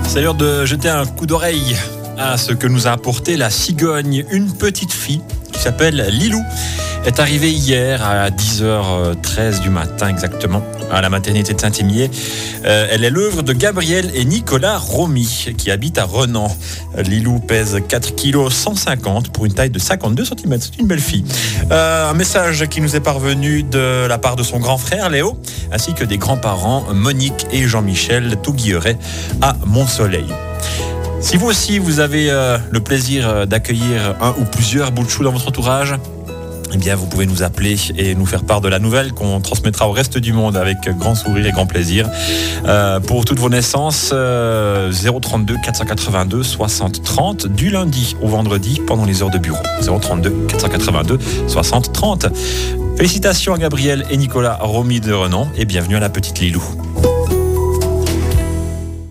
C'est l'heure de jeter un coup d'oreille à ce que nous a apporté la cigogne. Une petite fille qui s'appelle Lilou est arrivée hier à 10h13 du matin exactement à la maternité de Saint-Émier. Elle est l'œuvre de Gabriel et Nicolas Romy qui habitent à Renan. Lilou pèse 4 kg 150 pour une taille de 52 cm. C'est une belle fille. Un message qui nous est parvenu de la part de son grand frère Léo ainsi que des grands-parents Monique et Jean-Michel Touguilleret à Montsoleil. Si vous aussi vous avez le plaisir d'accueillir un ou plusieurs bouts de chou dans votre entourage, eh bien, vous pouvez nous appeler et nous faire part de la nouvelle qu'on transmettra au reste du monde avec grand sourire et grand plaisir. Pour toutes vos naissances, 032 482 60 30 du lundi au vendredi pendant les heures de bureau. 032 482 60 30. Félicitations à Gabriel et Nicolas Romy de Renan et bienvenue à la petite Lilou.